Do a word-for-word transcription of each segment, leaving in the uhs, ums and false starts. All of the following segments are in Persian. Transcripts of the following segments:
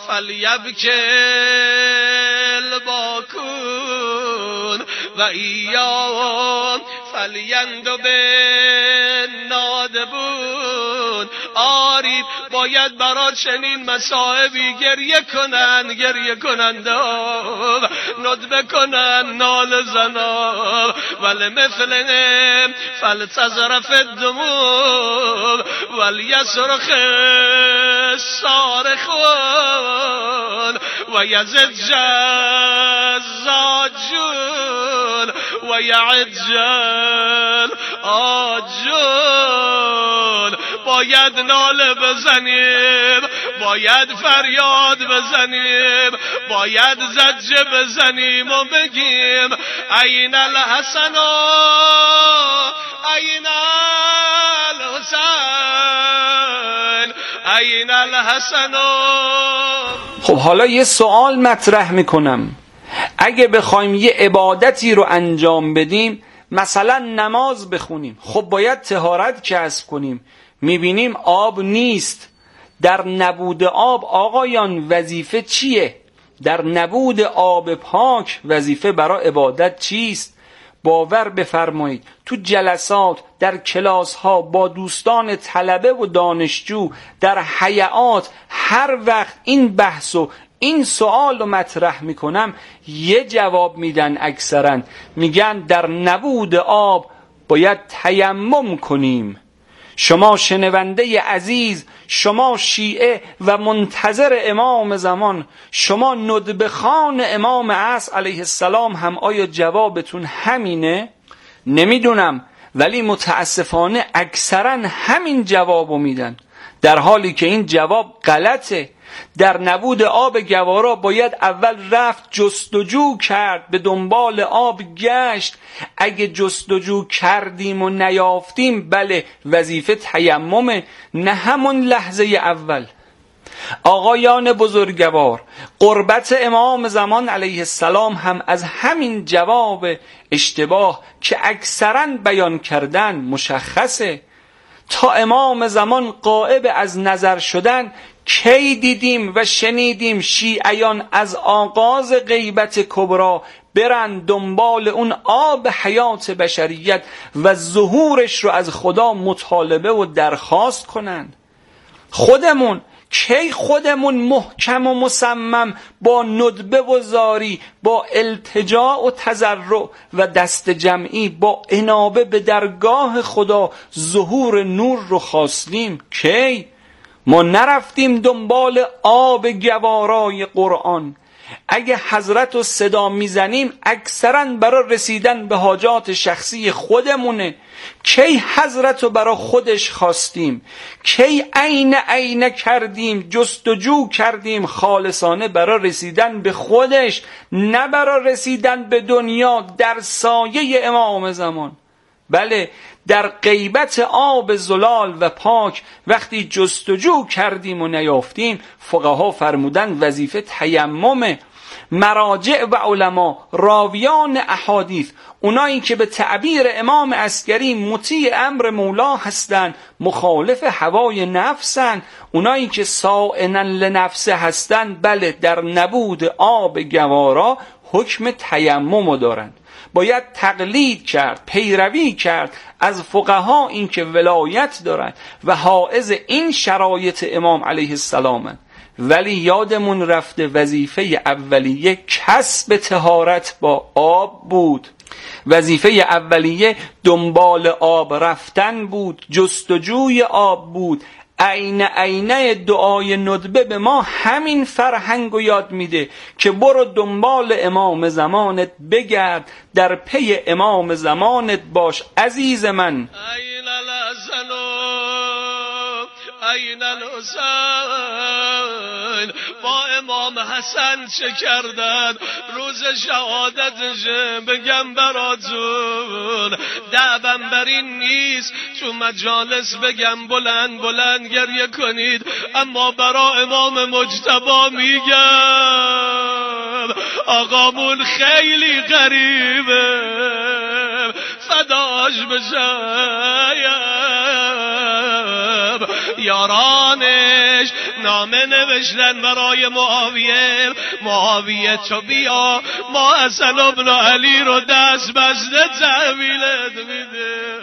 فلیبکل باکون و ایام فلیندو به نادبون. آرید باید برای چنین مصائبی گریه کنن، گریه کنند ندبه کنن، نال زنان ولی مثلهم فلتزرف الدموع ولیصرخ الصارخون و یزج الزاجون و یعجل آجون. باید ناله بزنیم، باید فریاد بزنیم، باید زجه بزنیم و بگیم این الحسن این الحسین این الحسن. خب حالا یه سوال مطرح میکنم، اگه بخوایم یه عبادتی رو انجام بدیم، مثلا نماز بخونیم، خب باید طهارت کسب کنیم. میبینیم آب نیست. در نبود آب آقایان وظیفه چیه؟ در نبود آب پاک وظیفه برای عبادت چیست؟ باور بفرمایید تو جلسات، در کلاس ها، با دوستان طلبه و دانشجو، در حیات، هر وقت این بحث و این سوال رو مطرح میکنم یه جواب میدن اکثرا، میگن در نبود آب باید تیمم کنیم. شما شنونده عزیز، شما شیعه و منتظر امام زمان، شما ندبه خان امام عصر علیه السلام هم آیا جوابتون همینه؟ نمیدونم، ولی متاسفانه اکثرا همین جوابو میدن، در حالی که این جواب غلطه. در نبود آب گوارا باید اول رفت جستجو کرد، به دنبال آب گشت. اگه جستجو کردیم و نیافتیم، بله وظیفه تیممه، نه همون لحظه اول. آقایان بزرگوار، قربت امام زمان علیه السلام هم از همین جواب اشتباه که اکثرا بیان کردن مشخصه. تا امام زمان غائب از نظر شدن، کی دیدیم و شنیدیم شیعیان از آغاز غیبت کبرا برن دنبال اون آب حیات بشریت و ظهورش رو از خدا مطالبه و درخواست کنن؟ خودمون کی خودمون محکم و مصمم با ندبه و زاری، با التجاع و تضرع و دست جمعی، با انابه به درگاه خدا ظهور نور رو خواستیم؟ کی؟ ما نرفتیم دنبال آب گوارای قرآن. اگه حضرت رو صدا میزنیم اکثرا برای رسیدن به حاجات شخصی خودمونه. کی حضرت رو برای خودش خواستیم؟ کی عین عین کردیم، جستجو کردیم خالصانه برای رسیدن به خودش، نه برای رسیدن به دنیا در سایه امام زمان؟ بله، در غیبت آب زلال و پاک وقتی جستجو کردیم و نیافتیم، فقها فرمودن وظیفه تیممه. مراجع و علما، راویان احادیث، اونایی که به تعبیر امام عسکری مطیع امر مولا هستند، مخالف هوای نفسن، اونایی که صائنا لنفسه هستند، بله در نبود آب گوارا حکم تیمم دارند. باید تقلید کرد، پیروی کرد از فقها این که ولایت دارند و حائز این شرایط امام علیه السلام. ولی یادمون رفته وظیفه اولیه کسب طهارت با آب بود، وظیفه اولیه دنبال آب رفتن بود، جستجوی آب بود. عین عینه دعای ندبه به ما همین فرهنگ رو یاد میده که برو دنبال امام زمانت بگرد، در پی امام زمانت باش عزیز من. این الحسن این الحسین، با امام حسن چه کردن روز شهادتش؟ بگم براتون دعوام بر این نیست تو مجالس بگم بلند بلند گریه کنید، اما برا امام مجتبی میگم آقامون خیلی غریبه، فداش بشم، یارانش نامه نوشتن برای معاویه، معاویه تو بیا ما حسن ابن علی رو دست بسته تحویلت میده.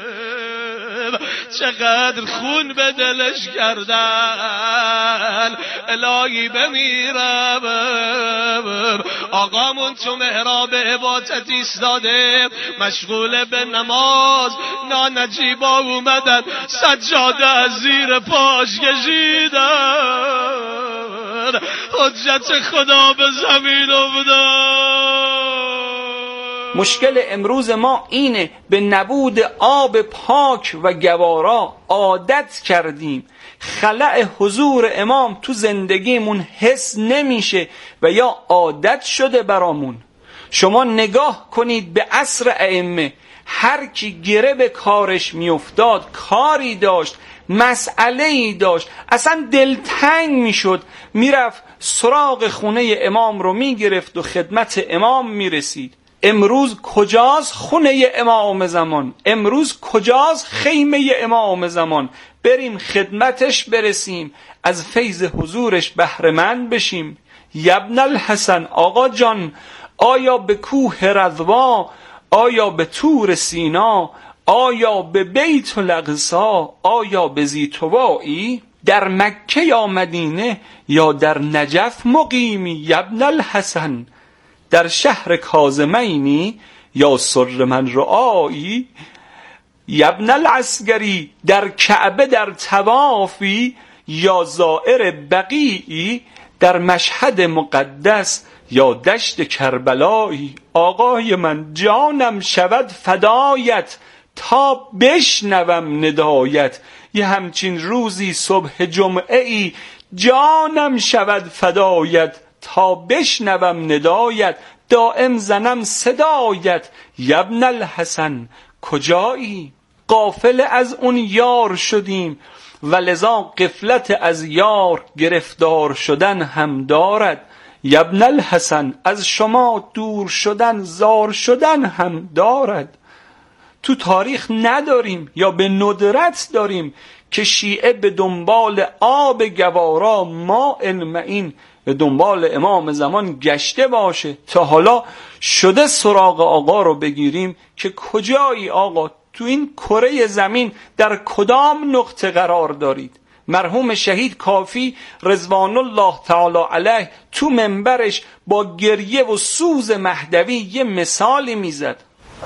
چقدر خون به دلش کردن، الهی بمیرم. آقامون تو محراب عبادت ایستاده مشغول به نماز، نانجیبا اومدن سجاده از زیر پاش کشیدن، حجت خدا به زمین افتاد. مشکل امروز ما اینه به نبود آب پاک و گوارا عادت کردیم، خلأ حضور امام تو زندگیمون حس نمیشه و یا عادت شده برامون. شما نگاه کنید به عصر ائمه، هر کی گره به کارش میافتاد، کاری داشت، مسئله‌ای داشت، اصلا دلتنگ میشد، میرفت سراغ خونه امام رو میگرفت و خدمت امام میرسید. امروز کجاست خونه امام زمان؟ امروز کجاست خیمه امام زمان؟ بریم خدمتش برسیم، از فیض حضورش بهره مند بشیم. یبن الحسن، آقا جان، آیا به کوه رضوا، آیا به طور سینا، آیا به بیت الاقصی، آیا به ذیطوایی؟ در مکه یا مدینه یا در نجف مقیمی یبن الحسن؟ در شهر کاظمینی یا سر من رعایی؟ یبن العسگری، در کعبه در طوافی یا زائر بقیعی؟ در مشهد مقدس یا دشت کربلایی؟ آقای من، جانم شود فدایت تا بشنوم ندایت. یه همچین روزی صبح جمعه ای جانم شود فدایت تا بشنوم ندایت، دائم زنم صدایت. یبن الحسن کجایی؟ غافل از اون یار شدیم و لذا غفلت از یار گرفتار شدن هم دارد. یبن الحسن از شما دور شدن زار شدن هم دارد. تو تاریخ نداریم یا به ندرت داریم که شیعه به دنبال آب گوارا ماء معین به دنبال امام زمان گشته باشه. تا حالا شده سراغ آقا رو بگیریم که کجایی آقا؟ تو این کره زمین در کدام نقطه قرار دارید؟ مرحوم شهید کافی رضوان الله تعالی علیه تو منبرش با گریه و سوز مهدوی یه مثالی میزد،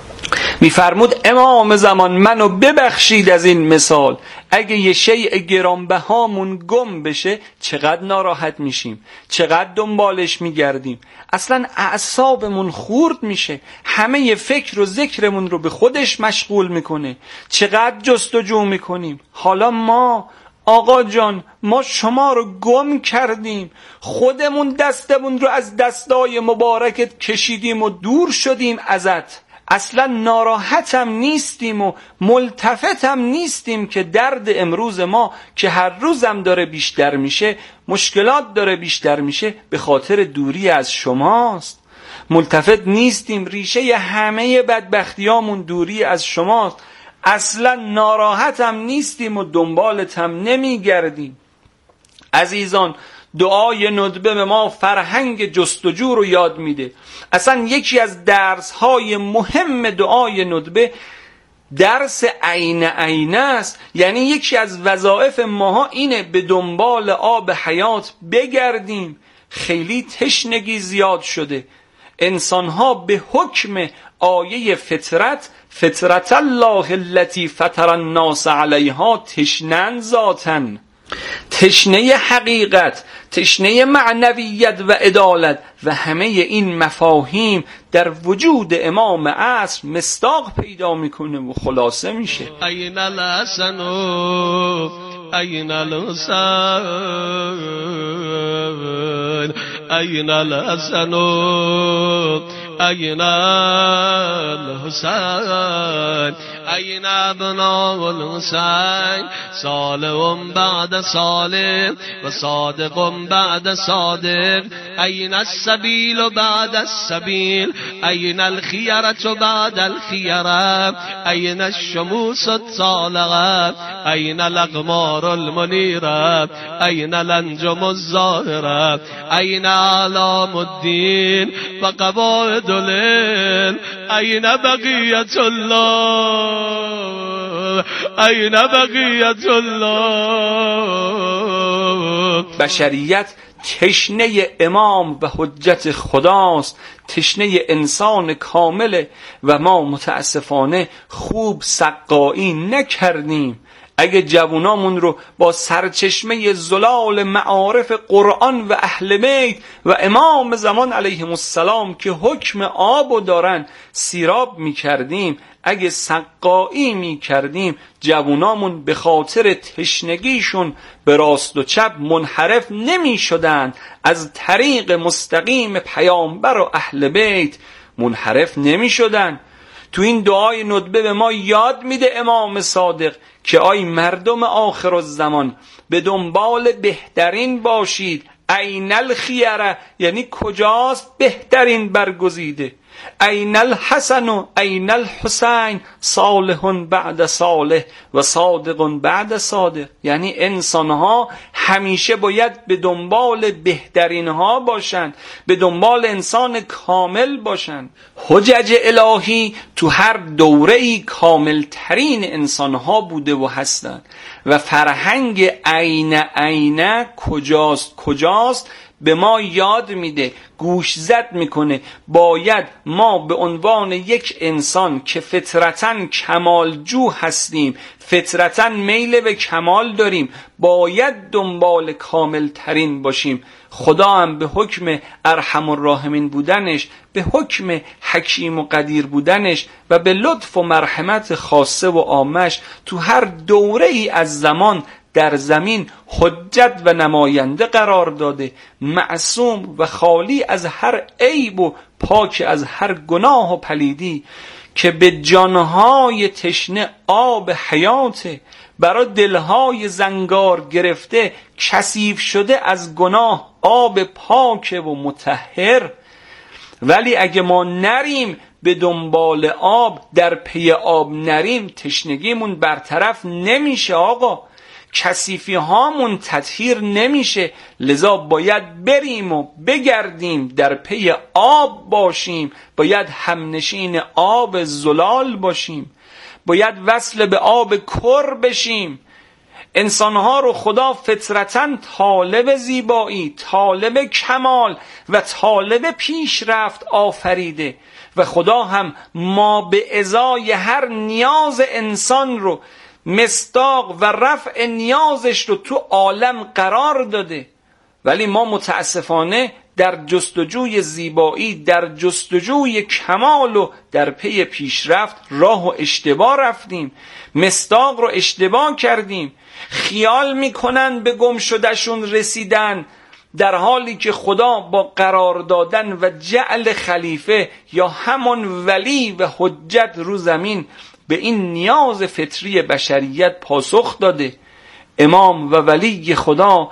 میفرمود امام زمان منو ببخشید از این مثال، اگه یه شیء گرانبهامون گم بشه چقدر ناراحت میشیم، چقدر دنبالش میگردیم، اصلا اعصابمون خورد میشه، همه فکر و ذکرمون رو به خودش مشغول میکنه، چقدر جستجو میکنیم. حالا ما آقا جان، ما شما رو گم کردیم، خودمون دستمون رو از دستای مبارکت کشیدیم و دور شدیم ازت. اصلا ناراحتم نیستیم و ملتفتم نیستیم که درد امروز ما که هر روزم داره بیشتر میشه، مشکلات داره بیشتر میشه، به خاطر دوری از شماست. ملتفت نیستیم، ریشه همه بدبختیامون دوری از شماست. اصلا ناراحتم نیستیم و دنبالتم نمیگردیم. عزیزان، دعای ندبه به ما فرهنگ جستجو رو یاد میده. اصلا یکی از درس‌های مهم دعای ندبه درس عین عین است. یعنی یکی از وظایف ماها اینه به دنبال آب حیات بگردیم. خیلی تشنگی زیاد شده، انسان‌ها به حکم آیه فطرت، فطرت الله التي فطر الناس علیها، تشنن ذاتن، تشنه حقیقت، تشنه معنویت و عدالت و همه این مفاهیم در وجود امام عصر مصداق پیدا میکنه و خلاصه میشه. این الحسن این الحسن این الحسن این الحسن این ابناء الحسین صالح بعد صالح و صادق بعد صادق این السبیل بعد السبیل این الخیرة بعد الخیرة این الشموس الطالعة این الاقمار المنیرة این الانجم الظاهرة این اعلام الدین و قواعد العلم این بقیت الله این بقیت الله. بشریت تشنه امام و حجت خداست، تشنه انسان کامل و ما متاسفانه خوب سقایی نکردیم. اگه جوانامون رو با سرچشمه زلال معارف قرآن و اهل بیت و امام زمان علیهم السلام که حکم آبو دارن سیراب می کردیم، اگه سقایی می کردیم، جوانامون به خاطر تشنگیشون به راست و چپ منحرف نمی شدن، از طریق مستقیم پیامبر و اهل بیت منحرف نمی شدن. تو این دعای ندبه به ما یاد میده امام صادق که آی مردم آخر الزمان به دنبال بهترین باشید. این الخیره یعنی کجاست بهترین برگزیده. این الحسن و این الحسین صالح بعد صالح و صادق بعد صادق، یعنی انسانها همیشه باید به دنبال بهترین ها باشند، به دنبال انسان کامل باشند. حجج الهی تو هر دوره‌ای کامل ترین انسانها بوده و هستند و فرهنگ عین عین کجاست کجاست به ما یاد میده، گوش زد میکنه. باید ما به عنوان یک انسان که فطرتاً کمالجو هستیم، فطرتاً میل به کمال داریم، باید دنبال کامل ترین باشیم. خدا هم به حکم ارحم الراحمین بودنش، به حکم حکیم و قدیر بودنش و به لطف و مرحمت خاصه و عامش تو هر دوره ای از زمان در زمین حجت و نماینده قرار داده، معصوم و خالی از هر عیب و پاک از هر گناه و پلیدی، که به جانهای تشنه آب حیاته، برای دلهای زنگار گرفته کثیف شده از گناه آب پاک و مطهر. ولی اگه ما نریم به دنبال آب، در پی آب نریم، تشنگیمون برطرف نمیشه آقا، کثیفی هامون تطهیر نمیشه. لذا باید بریم و بگردیم، در پی آب باشیم، باید همنشین آب زلال باشیم، باید وصل به آب کر بشیم. انسانها رو خدا فطرتاً طالب زیبایی، طالب کمال و طالب پیشرفت آفریده و خدا هم ما به ازای هر نیاز انسان رو، مصداق و رفع نیازش رو تو عالم قرار داده. ولی ما متاسفانه در جستجوی زیبایی، در جستجوی کمال و در پی پیشرفت راه و اشتباه رفتیم، مصداق رو اشتباه کردیم. خیال میکنن به گم شدهشون رسیدن، در حالی که خدا با قرار دادن و جعل خلیفه یا همون ولی و حجت رو زمین به این نیاز فطری بشریت پاسخ داده. امام و ولی خدا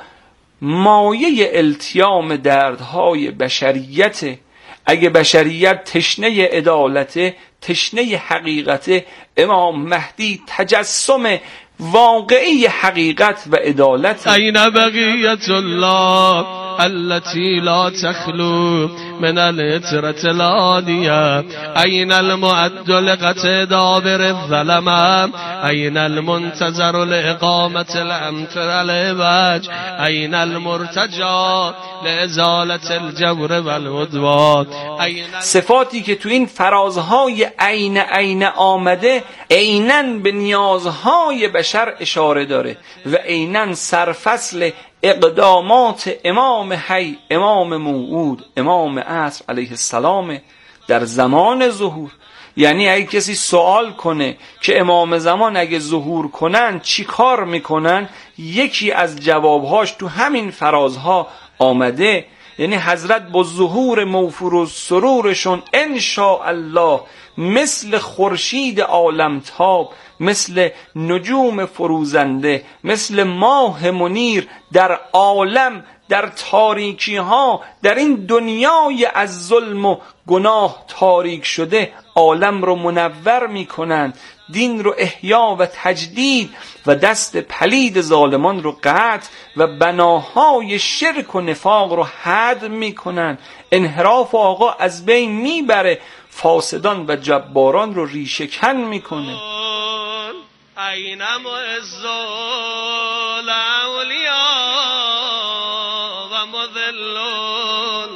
مایه التیام دردهای بشریت. اگه بشریت تشنه عدالت، تشنه حقیقت، امام مهدی تجسم واقعی حقیقت و عدالت. این بقیت الله التي لا تخلو من العطرة العالیه، این المعد لقطع دابر الظلمه، این المنتظر لاقامة الامطر العوج، این المرتجى لازالة الجور والعدوان. صفاتی که تو این فرازهای عین عین آمده عیناً به نیازهای بشر اشاره داره و عیناً سرفصل اقدامات امام حی، امام موعود، امام عصر علیه السلام در زمان ظهور. یعنی اگه کسی سوال کنه که امام زمان اگه ظهور کنن چی کار میکنن، یکی از جوابهاش تو همین فرازها آمده. یعنی حضرت با ظهور موفور و سرورشون ان شاء الله مثل خورشید عالمتاب، مثل نجوم فروزنده، مثل ماه منیر در عالم، در تاریکی ها، در این دنیای از ظلم و گناه تاریک شده عالم رو منور می کنند، دین رو احیا و تجدید و دست پلید ظالمان رو قطع و بناهای شرک و نفاق رو هدم می کنند، انحراف و آقا از بین می بره، فاسدان و جباران رو ریشه کن می کنه. این معز الاولیاء و مذلون،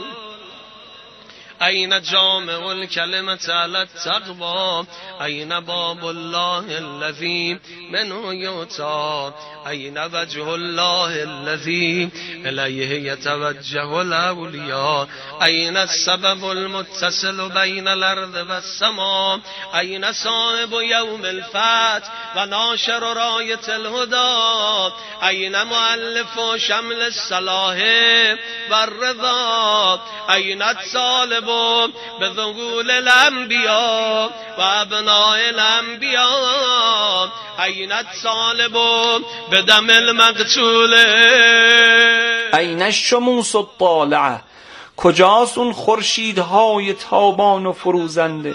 این جامع الکلمة علی التقوی، این باب الله الذی منه یؤتی، این وجه الله الذی الیه یتوجه الاولیاء، این السبب المتصل بین الارض و السماء، این صاحب یوم الفتح و ناشر رایة الهدى، این مؤلف شمل الصلاح و الرضا، این الطالب بذغول الانبیاء و ابناء الانبیاء، این الطالب بدم المقتول، این الشموس الطالعه، کجاست اون خورشیدهای تابان و فروزنده؟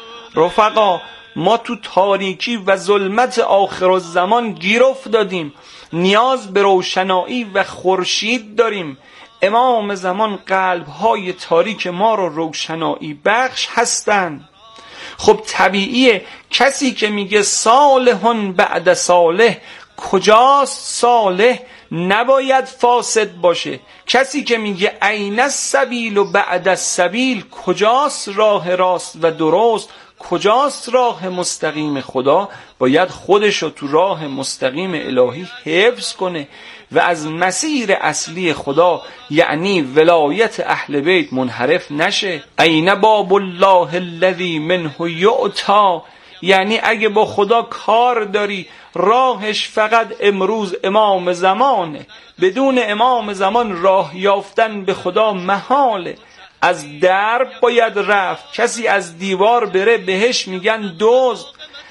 رفقا، ما تو تاریکی و ظلمت آخر الزمان گیر افتادیم، نیاز به روشنایی و خورشید داریم. امام زمان قلب‌های تاریک ما رو روشنایی بخش هستند. خب طبیعیه کسی که میگه صالحون بعد صالح، کجاست صالح؟ نباید فاسد باشه. کسی که میگه این السبیل و بعد السبیل، کجاست راه راست و درست؟ کجاست راه مستقیم خدا؟ باید خودشو تو راه مستقیم الهی حفظ کنه و از مسیر اصلی خدا یعنی ولایت اهل بیت منحرف نشه. این باب الله الذی منه یؤتی، یعنی اگه با خدا کار داری راهش فقط امروز امام زمانه، بدون امام زمان راه یافتن به خدا محاله. از درب باید رفت، کسی از دیوار بره بهش میگن دزد.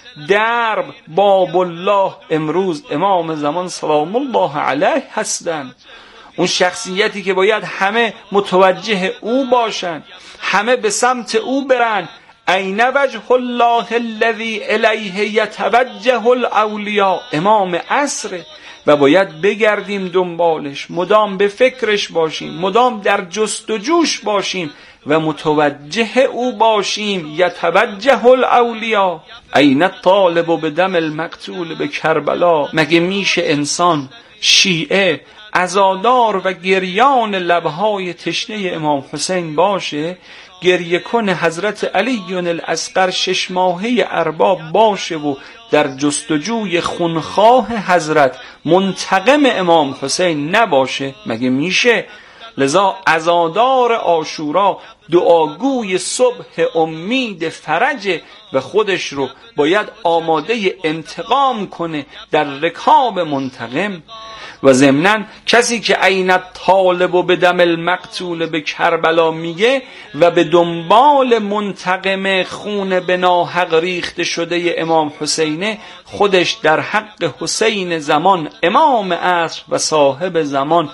درب باب الله امروز امام زمان سلام الله علیه هستن، اون شخصیتی که باید همه متوجه او باشن، همه به سمت او برن. این وجه الله الذی الیه یتوجه الاولیاء، امام عصر و باید بگردیم دنبالش، مدام به فکرش باشیم، مدام در جستجوش باشیم و متوجه او باشیم. یتوجه الاولیاء، این الطالب بدم المقتول به کربلا. مگه میشه انسان شیعه عزادار و گریان لبهای تشنه امام حسین باشه، گریه کن حضرت علی الاصغر شش ماهه ارباب باشه و در جستجوی خونخواه حضرت منتقم امام حسین نباشه؟ مگه میشه؟ لذا عزادار عاشورا دعاگوی صبح امید فرج و خودش رو باید آماده انتقام کنه در رکاب منتقم. و ضمناً کسی که عین الطالب و به دم المقتول به کربلا میگه و به دنبال منتقم خون به ناحق ریخته شده امام حسینه، خودش در حق حسین زمان امام عصر و صاحب زمان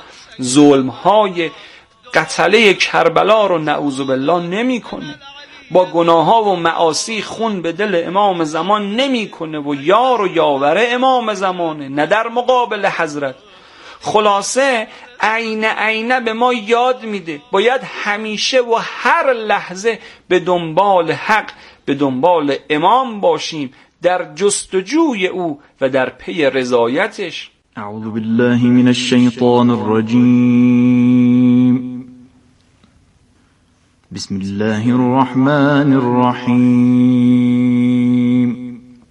ظلمهای قتله کربلا رو نعوذ بالله نمی کنه، با گناه ها و معاصی خون به دل امام زمان نمی کنه و یار و یاوره امام زمانه، نه در مقابل حضرت. خلاصه عین عینه به ما یاد میده باید همیشه و هر لحظه به دنبال حق، به دنبال امام باشیم، در جستجوی او و در پی رضایتش. اعوذ بالله من الشیطان الرجیم. بسم الله الرحمن الرحیم.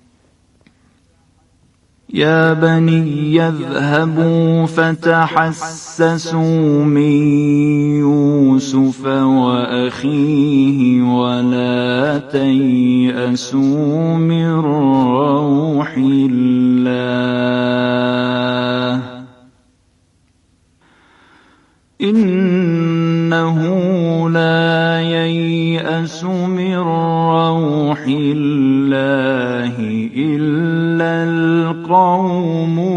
يا بني يذهبوا فتحسسوا من يوسف وأخيه ولا تيأسوا من روح الله إنه إنه لا ييأس من روح الله إلا القوم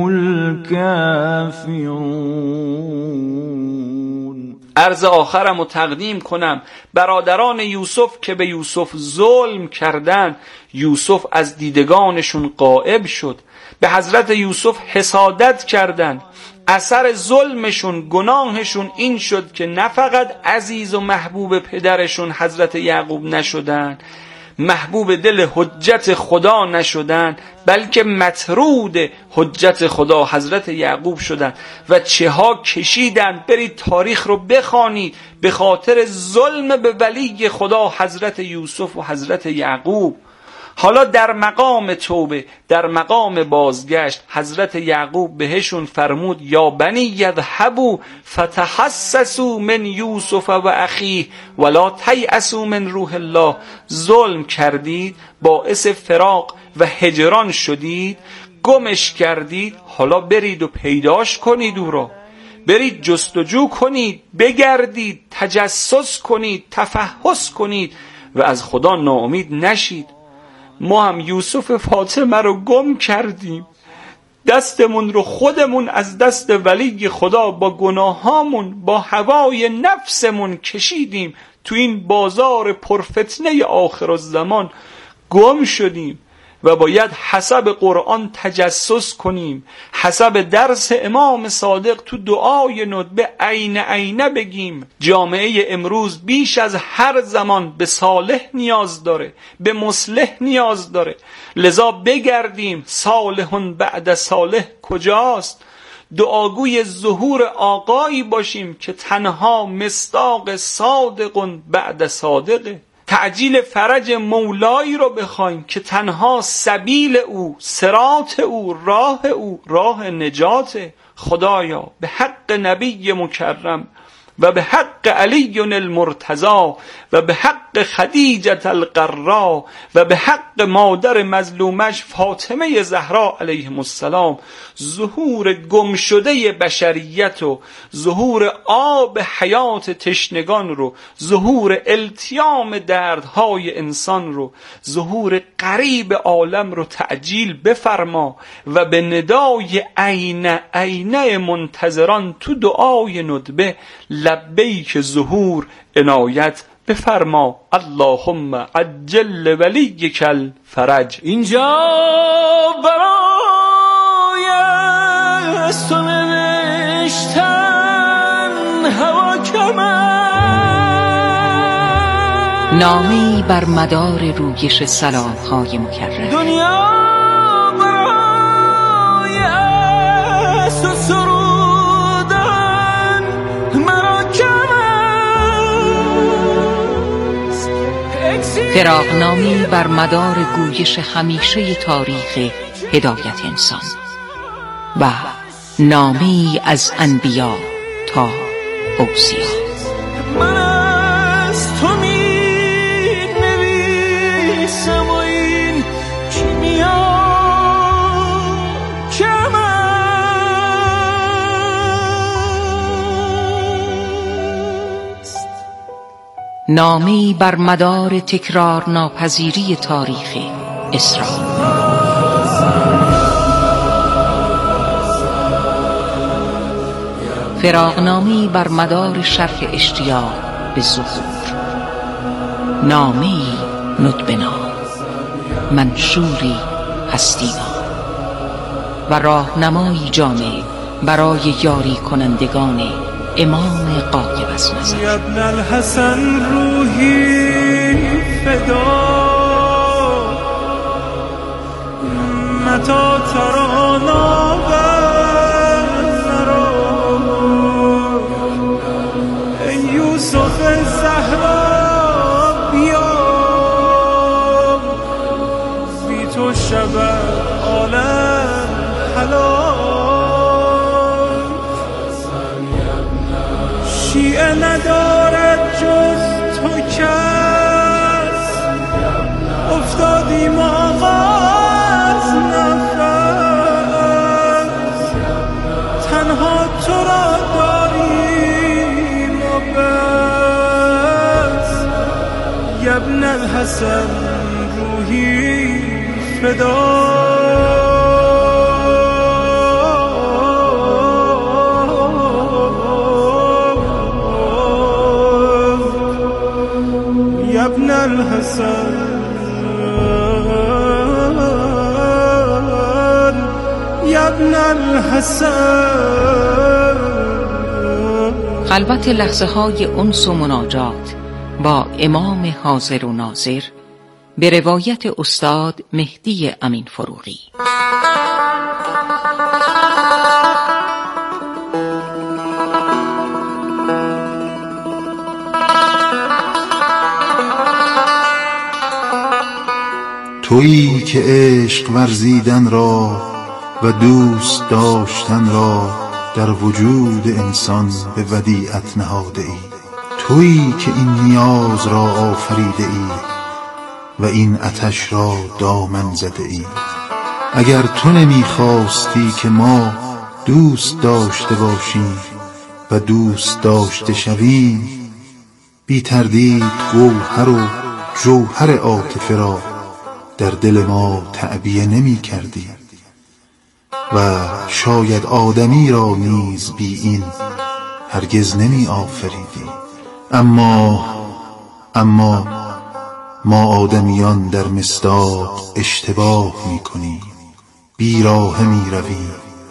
الكافرون. عرض آخرم رو تقدیم کنم. برادران یوسف که به یوسف ظلم کردن، یوسف از دیدگانشون غائب شد. به حضرت یوسف حسادت کردند. اثر ظلمشون، گناهشون این شد که نه فقط عزیز و محبوب پدرشون حضرت یعقوب نشدن، محبوب دل حجت خدا نشدن، بلکه مطرود حجت خدا حضرت یعقوب شدن و چه ها کشیدن. برید تاریخ رو بخوانید. به خاطر ظلم به ولی خدا حضرت یوسف و حضرت یعقوب. حالا در مقام توبه، در مقام بازگشت، حضرت یعقوب بهشون فرمود یا بنی یذهبوا فتحسسوا من یوسف و اخیه ولا تیأسوا من روح الله. ظلم کردید، باعث فراق و هجران شدید، گمش کردید، حالا برید و پیداش کنید او را. برید جستجو کنید، بگردید، تجسس کنید، تفحص کنید و از خدا ناامید نشید. ما هم یوسف فاطمه رو گم کردیم، دستمون رو خودمون از دست ولی خدا با گناهامون، با هوای نفسمون کشیدیم. تو این بازار پرفتنه آخر الزمان گم شدیم و باید حسب قرآن تجسس کنیم، حسب درس امام صادق تو دعای ندبه عین عینه بگیم. جامعه امروز بیش از هر زمان به صالح نیاز داره، به مصلح نیاز داره. لذا بگردیم صالحون بعد صالح کجاست. دعاگوی ظهور آقایی باشیم که تنها مصداق صادقون بعد صادقه. تعجیل فرج مولایی رو بخوایم که تنها سبیل او، صراط او، راه او، راه نجاته. خدایا به حق نبی مکرم و به حق علی المرتضی و به حق خدیجه القرا و به حق مادر مظلومش فاطمه زهرا علیهم السلام، ظهور گمشده بشریت و ظهور آب حیات تشنگان رو، ظهور التیام دردهای انسان رو، ظهور قریب عالم رو تعجیل بفرما و به ندای عین عینه منتظران تو دعای ندبه لبیک ظهور عنایت بفرما. اللهم عجل ولیک الفرج. اینجا برای از تو نوشتن هوا کمن، نامه‌ای بر مدار رویش سلام‌های مکرر. دنیا برای از تو سرودن مرا کم است. فراقنامه‌ای بر مدار گویش همیشه تاریخ هدایت انسان و نامه‌ای از انبیا تا اوصیا. من از تو می نویسم و این کیمیا کم است. نامه‌ای بر مدار تکرار ناپذیری تاریخ اسرائیل. فراقنامه‌ای بر مدار شرح اشتیاق به ظهور. نامه‌ای ندبنا، منشوری هستینا و راهنمایی جامع برای یاری کنندگان امام غایب از نظر. یا ابن الحسن روحی فدا متا ترانا و یوسف زهرا بیا بی تو شب عالم حلال. شیعه ندارد جز تو کس، افتادیم آقا از نفس، تنها تو را داریم و بس. یا ابن الحسن روحی فدا یا ابن الحسن یا ابن الحسن. خلوت لحظه های انس و مناجات با امام حاضر و ناظر به روایت استاد مهدی امین فروغی. تویی که عشق ورزیدن را و دوست داشتن را در وجود انسان به ودیعت نهاده ای. تویی که این نیاز را آفریده ای و این آتش را دامن زده ای. اگر تو نمیخواستی که ما دوست داشته باشیم و دوست داشته شویم، بی تردید گوهر و جوهر عاطفه را در دل ما تعبیه نمی کردی و شاید آدمی را نیز بی این هرگز نمی آفریدی. اما اما ما آدمیان در مصداق اشتباه می کنیم، بیراه می رویم،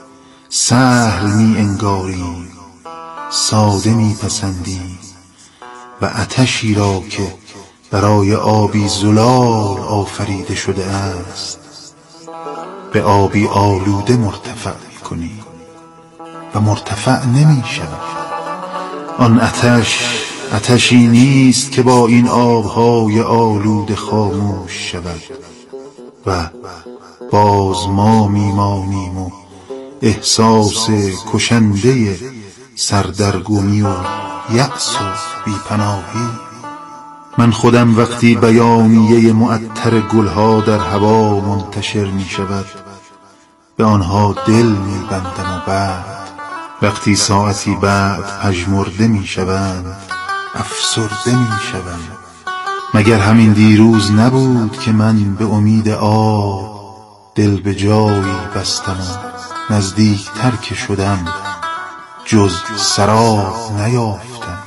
سهل می انگاریم، ساده می پسندیم و آتشی را که برای آبی زلال آفریده شده است به آبی آلوده مرتفع می کنیم و مرتفع نمی شود. آن آتش آتشی نیست که با این آبهای آلوده خاموش شود و باز ما میمانیم و احساس کشنده سردرگمی و یأس و بیپناهی. من خودم وقتی بیانیه معطر گلها در هوا منتشر می شود به آنها دل می بندم و بعد وقتی ساعتی بعد پژمرده می شوند افسرده می شوم. مگر همین دیروز نبود که من به امید آب دل به جایی بستم و نزدیک تر که شدم جز سراب نیافتم.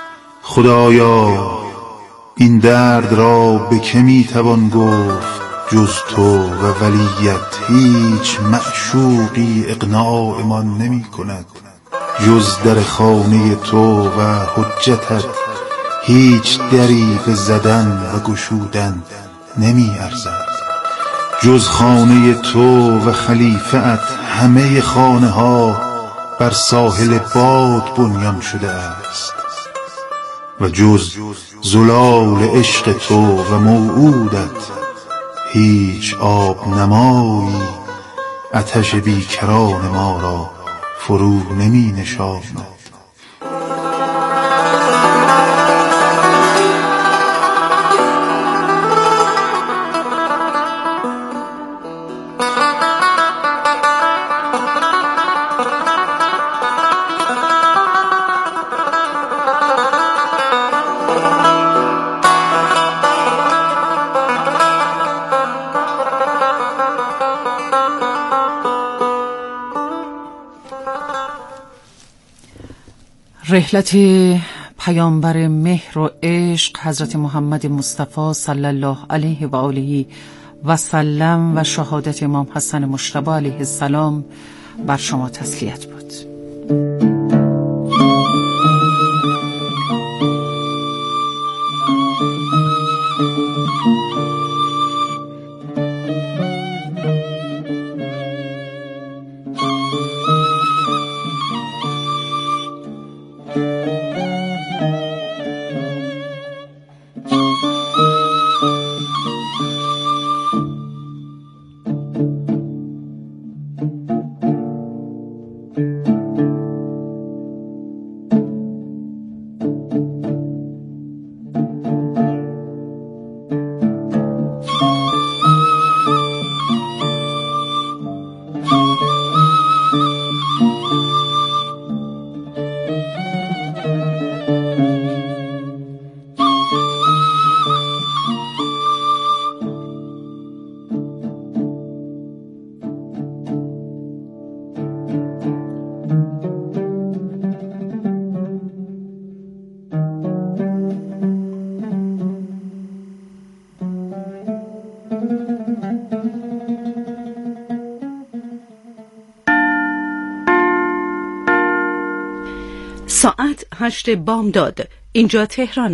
خدایا این درد را به که می توان گفت جز تو و ولیت هیچ معشوقی اقناعمان نمی کند. جز در خانه تو و حجتت هیچ دری به زدن و گشودن نمی ارزد. جز خانه تو و خلیفه‌ات همه خانه ها بر ساحل باد بنیان شده است و جز زلال عشق تو و موعودت هیچ آب نمایی آتش بیکران ما را فرو نمی نشاند. رحلت پیامبر مهر و عشق حضرت محمد مصطفی صلی الله علیه و آله و سلم و شهادت امام حسن مجتبی علیه السلام بر شما تسلیت بود. هشت بامداد. اینجا تهران